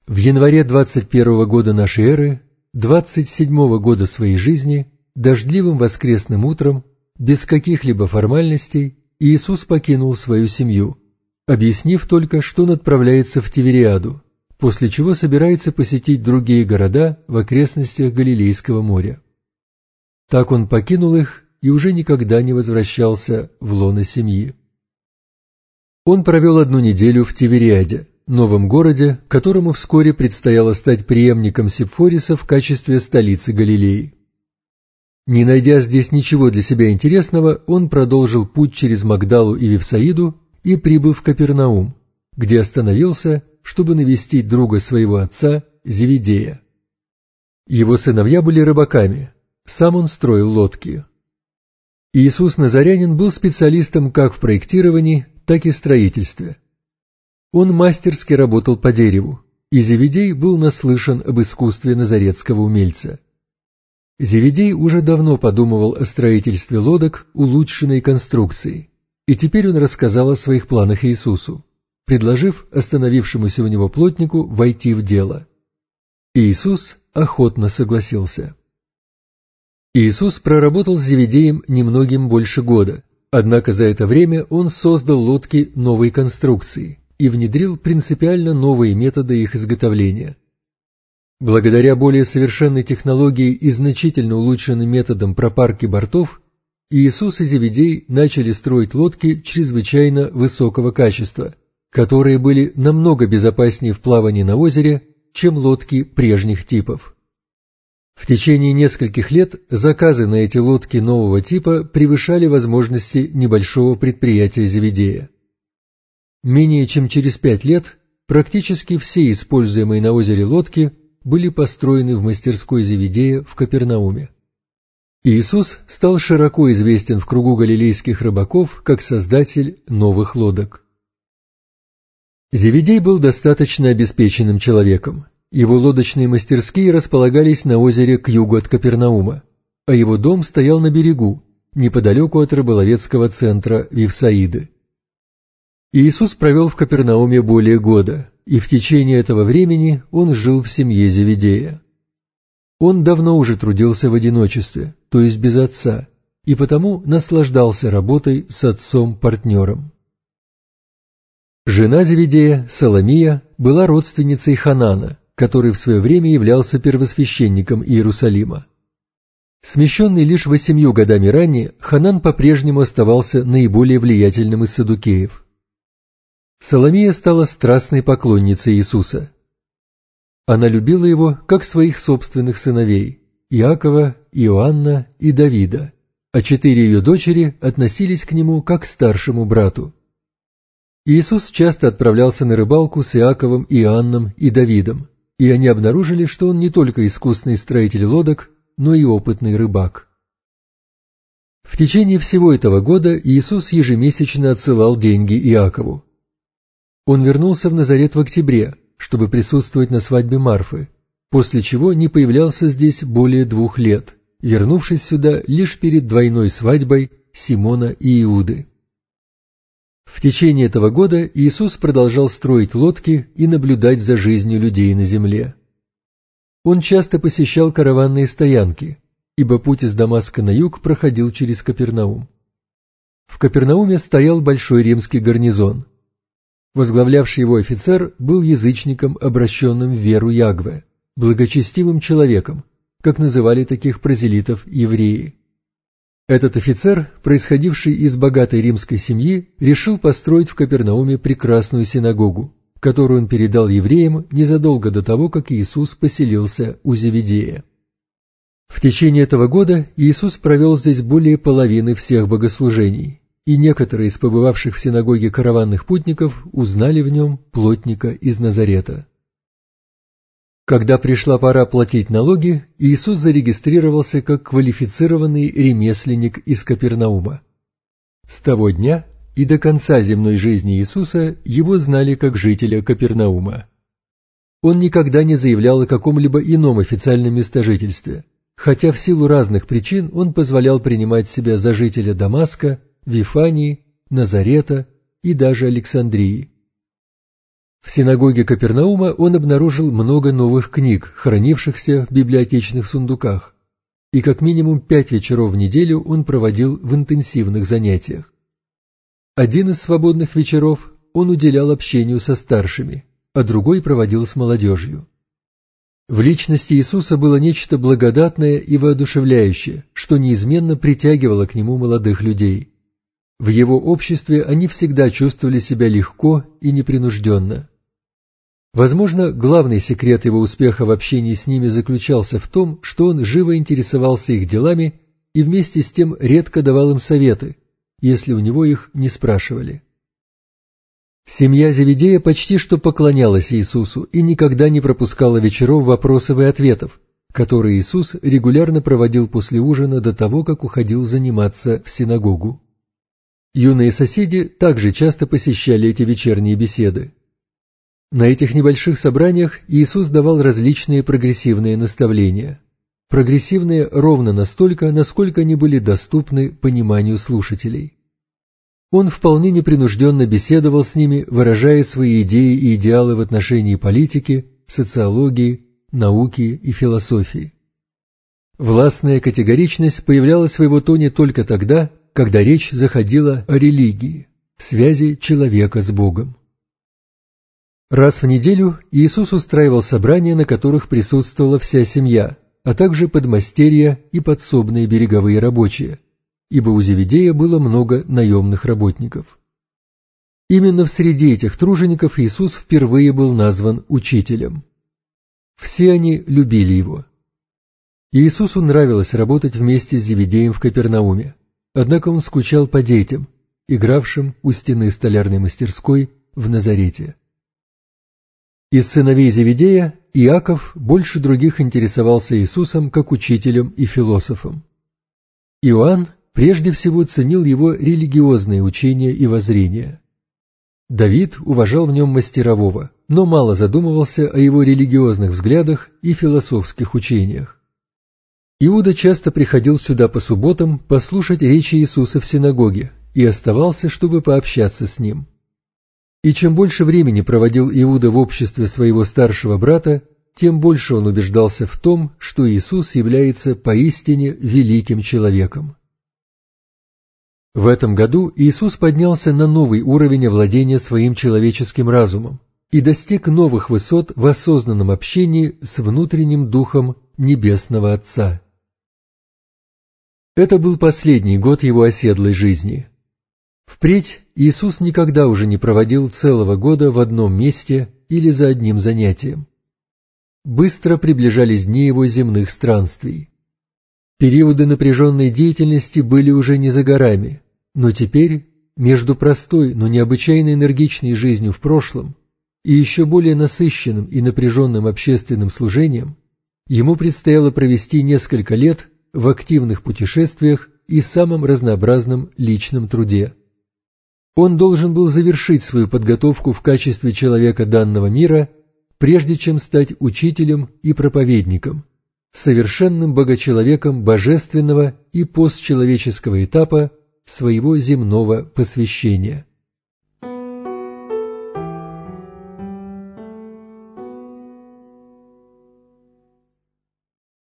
В январе 21 года нашей эры, 27 года своей жизни, дождливым воскресным утром, без каких-либо формальностей, Иисус покинул свою семью, объяснив только, что он отправляется в Тивериаду, после чего собирается посетить другие города в окрестностях Галилейского моря. Так он покинул их и уже никогда не возвращался в лоно семьи. Он провел 1 неделю в Тивериаде, новом городе, которому вскоре предстояло стать преемником Сепфориса в качестве столицы Галилеи. Не найдя здесь ничего для себя интересного, он продолжил путь через Магдалу и Вифсаиду и прибыл в Капернаум, где остановился, чтобы навестить друга своего отца Зеведея. Его сыновья были рыбаками, сам он строил лодки. Иисус Назарянин был специалистом как в проектировании, так и строительстве. Он мастерски работал по дереву, и Зеведей был наслышан об искусстве назаретского умельца. Зеведей уже давно подумывал о строительстве лодок улучшенной конструкции, и теперь он рассказал о своих планах Иисусу, предложив остановившемуся у него плотнику войти в дело. Иисус охотно согласился. Иисус проработал с Зеведеем немногим больше года, однако за это время он создал лодки новой конструкции и внедрил принципиально новые методы их изготовления. Благодаря более совершенной технологии и значительно улучшенным методам пропарки бортов, Иисус и Зеведей начали строить лодки чрезвычайно высокого качества, которые были намного безопаснее в плавании на озере, чем лодки прежних типов. В течение нескольких лет заказы на эти лодки нового типа превышали возможности небольшого предприятия Зеведея. Менее чем через 5 лет практически все используемые на озере лодки были построены в мастерской Зеведея в Капернауме. Иисус стал широко известен в кругу галилейских рыбаков как создатель новых лодок. Зеведей был достаточно обеспеченным человеком. Его лодочные мастерские располагались на озере к югу от Капернаума, а его дом стоял на берегу, неподалеку от рыболовецкого центра Вифсаиды. Иисус провел в Капернауме более года, и в течение этого времени он жил в семье Зеведея. Он давно уже трудился в одиночестве, то есть без отца, и потому наслаждался работой с отцом-партнером. Жена Зеведея, Саломия, была родственницей Ханана, который в свое время являлся первосвященником Иерусалима. Смещенный лишь 8 годами ранее, Ханан по-прежнему оставался наиболее влиятельным из саддукеев. Саломия стала страстной поклонницей Иисуса. Она любила его как своих собственных сыновей – Иакова, Иоанна и Давида, а 4 ее дочери относились к нему как к старшему брату. Иисус часто отправлялся на рыбалку с Иаковом, Иоанном и Давидом, и они обнаружили, что он не только искусный строитель лодок, но и опытный рыбак. В течение всего этого года Иисус ежемесячно отсылал деньги Иакову. Он вернулся в Назарет в октябре, чтобы присутствовать на свадьбе Марфы, после чего не появлялся здесь более 2 лет, вернувшись сюда лишь перед двойной свадьбой Симона и Иуды. В течение этого года Иисус продолжал строить лодки и наблюдать за жизнью людей на земле. Он часто посещал караванные стоянки, ибо путь из Дамаска на юг проходил через Капернаум. В Капернауме стоял большой римский гарнизон. Возглавлявший его офицер был язычником, обращенным в веру Ягве, благочестивым человеком, как называли таких прозелитов евреи. Этот офицер, происходивший из богатой римской семьи, решил построить в Капернауме прекрасную синагогу, которую он передал евреям незадолго до того, как Иисус поселился у Зеведея. В течение этого года Иисус провел здесь более половины всех богослужений, и некоторые из побывавших в синагоге караванных путников узнали в нем плотника из Назарета. Когда пришла пора платить налоги, Иисус зарегистрировался как квалифицированный ремесленник из Капернаума. С того дня и до конца земной жизни Иисуса его знали как жителя Капернаума. Он никогда не заявлял о каком-либо ином официальном местожительстве, хотя в силу разных причин он позволял принимать себя за жителя Дамаска, Вифании, Назарета и даже Александрии. В синагоге Капернаума он обнаружил много новых книг, хранившихся в библиотечных сундуках, и как минимум 5 вечеров в неделю он проводил в интенсивных занятиях. Один из свободных вечеров он уделял общению со старшими, а другой проводил с молодежью. В личности Иисуса было нечто благодатное и воодушевляющее, что неизменно притягивало к нему молодых людей. В его обществе они всегда чувствовали себя легко и непринужденно. Возможно, главный секрет его успеха в общении с ними заключался в том, что он живо интересовался их делами и вместе с тем редко давал им советы, если у него их не спрашивали. Семья Зеведея почти что поклонялась Иисусу и никогда не пропускала вечеров вопросов и ответов, которые Иисус регулярно проводил после ужина до того, как уходил заниматься в синагогу. Юные соседи также часто посещали эти вечерние беседы. На этих небольших собраниях Иисус давал различные прогрессивные наставления. Прогрессивные ровно настолько, насколько они были доступны пониманию слушателей. Он вполне непринужденно беседовал с ними, выражая свои идеи и идеалы в отношении политики, социологии, науки и философии. Властная категоричность появлялась в его тоне только тогда, когда речь заходила о религии, связи человека с Богом. Раз в неделю Иисус устраивал собрания, на которых присутствовала вся семья, а также подмастерья и подсобные береговые рабочие, ибо у Зеведея было много наемных работников. Именно в среде этих тружеников Иисус впервые был назван учителем. Все они любили его. Иисусу нравилось работать вместе с Зеведеем в Капернауме, однако он скучал по детям, игравшим у стены столярной мастерской в Назарете. Из сыновей Зеведея Иаков больше других интересовался Иисусом как учителем и философом. Иоанн прежде всего ценил его религиозные учения и воззрения. Давид уважал в нем мастерового, но мало задумывался о его религиозных взглядах и философских учениях. Иуда часто приходил сюда по субботам послушать речи Иисуса в синагоге и оставался, чтобы пообщаться с ним. И чем больше времени проводил Иуда в обществе своего старшего брата, тем больше он убеждался в том, что Иисус является поистине великим человеком. В этом году Иисус поднялся на новый уровень овладения своим человеческим разумом и достиг новых высот в осознанном общении с внутренним духом Небесного Отца. Это был последний год его оседлой жизни. Впредь Иисус никогда уже не проводил целого года в одном месте или за одним занятием. Быстро приближались дни его земных странствий. Периоды напряженной деятельности были уже не за горами, но теперь, между простой, но необычайно энергичной жизнью в прошлом и еще более насыщенным и напряженным общественным служением, ему предстояло провести несколько лет в активных путешествиях и самом разнообразном личном труде. Он должен был завершить свою подготовку в качестве человека данного мира, прежде чем стать учителем и проповедником, совершенным богочеловеком божественного и постчеловеческого этапа своего земного посвящения.